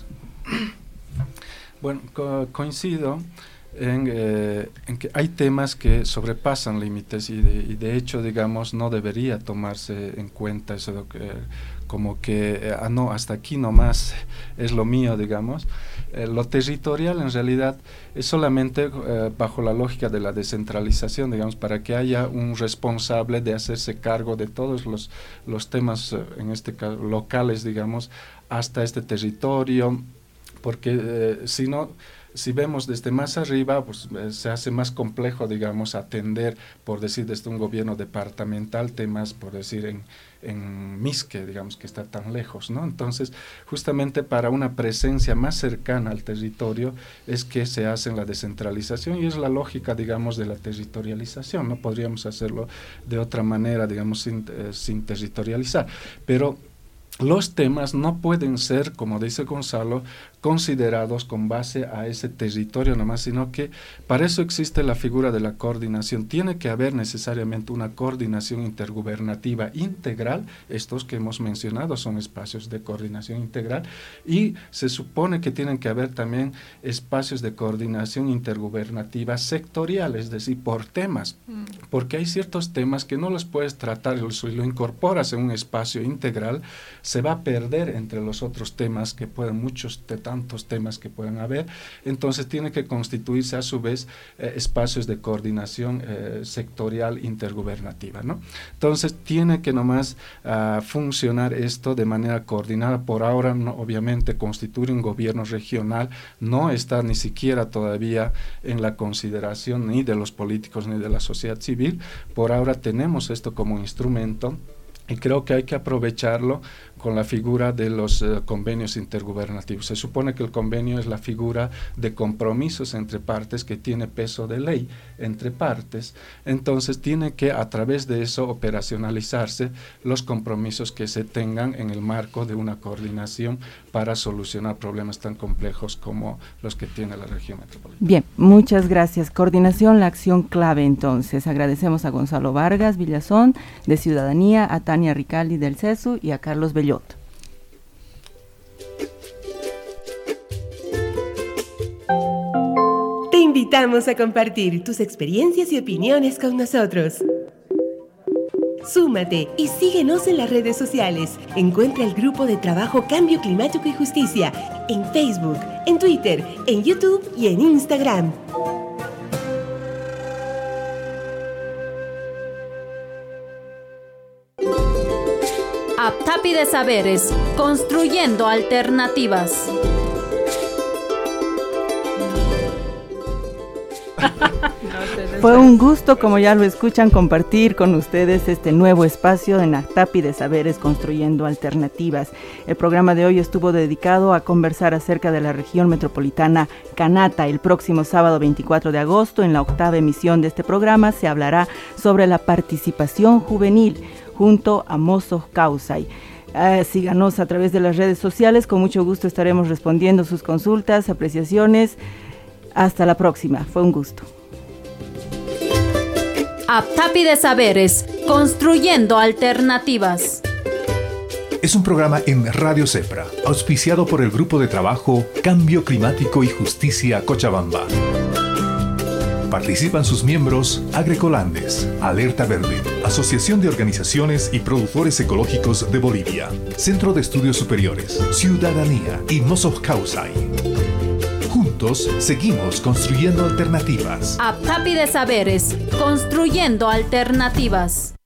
Bueno, co coincido en, eh, en que hay temas que sobrepasan límites y de, y de hecho, digamos, no debería tomarse en cuenta eso de que, como que, eh, ah, no, hasta aquí nomás es lo mío, digamos. Eh, lo territorial en realidad es solamente eh, bajo la lógica de la descentralización, digamos, para que haya un responsable de hacerse cargo de todos los, los temas, eh, en este caso, locales, digamos, hasta este territorio, porque eh, si no, si vemos desde más arriba, pues eh, se hace más complejo, digamos, atender, por decir, desde un gobierno departamental, temas, por decir, en, en Misque, digamos, que está tan lejos, ¿no? Entonces, justamente para una presencia más cercana al territorio es que se hace la descentralización y es la lógica, digamos, de la territorialización. No podríamos hacerlo de otra manera, digamos, sin, eh, sin territorializar. Pero los temas no pueden ser, como dice Gonzalo, considerados con base a ese territorio nomás, sino que para eso existe la figura de la coordinación. Tiene que haber necesariamente una coordinación intergubernativa integral. Estos que hemos mencionado son espacios de coordinación integral, y se supone que tienen que haber también espacios de coordinación intergubernativa sectorial, es decir, por temas, mm. porque hay ciertos temas que no los puedes tratar, si lo incorporas en un espacio integral, se va a perder entre los otros temas que pueden, muchos de tantos temas que pueden haber. Entonces tiene que constituirse a su vez eh, espacios de coordinación eh, sectorial intergubernativa, ¿no? Entonces tiene que nomás uh, funcionar esto de manera coordinada. Por ahora, no, obviamente, constituir un gobierno regional no está ni siquiera todavía en la consideración ni de los políticos ni de la sociedad civil. Por ahora tenemos esto como instrumento, y creo que hay que aprovecharlo con la figura de los uh, convenios intergubernativos. Se supone que el convenio es la figura de compromisos entre partes que tiene peso de ley entre partes. Entonces tiene que a través de eso operacionalizarse los compromisos que se tengan en el marco de una coordinación para solucionar problemas tan complejos como los que tiene la región metropolitana.
Bien, muchas gracias. Coordinación, la acción clave entonces. Agradecemos a Gonzalo Vargas Villazón de Ciudadanía, a Tania Ricaldi del CESU y a Carlos Bellot.
Te invitamos a compartir tus experiencias y opiniones con nosotros. Súmate y síguenos en las redes sociales. Encuentra el grupo de trabajo Cambio Climático y Justicia en Facebook, en Twitter, en YouTube y en Instagram.
Aptapi de Saberes, construyendo alternativas.
Fue un gusto, como ya lo escuchan, compartir con ustedes este nuevo espacio en Aptapi de Saberes Construyendo Alternativas. El programa de hoy estuvo dedicado a conversar acerca de la región metropolitana Canata. El próximo sábado veinticuatro de agosto, en la octava emisión de este programa, se hablará sobre la participación juvenil junto a Mozos Causay. Uh, síganos a través de las redes sociales, con mucho gusto estaremos respondiendo sus consultas, apreciaciones. Hasta la próxima, fue un gusto.
Aptapi de Saberes, construyendo alternativas.
Es un programa en Radio Cepra, auspiciado por el Grupo de Trabajo Cambio Climático y Justicia Cochabamba. Participan sus miembros Agrecolandes, Alerta Verde, Asociación de Organizaciones y Productores Ecológicos de Bolivia, Centro de Estudios Superiores, Ciudadanía y Mozos Causay. Juntos seguimos construyendo alternativas.
Aptapi de Saberes, construyendo alternativas.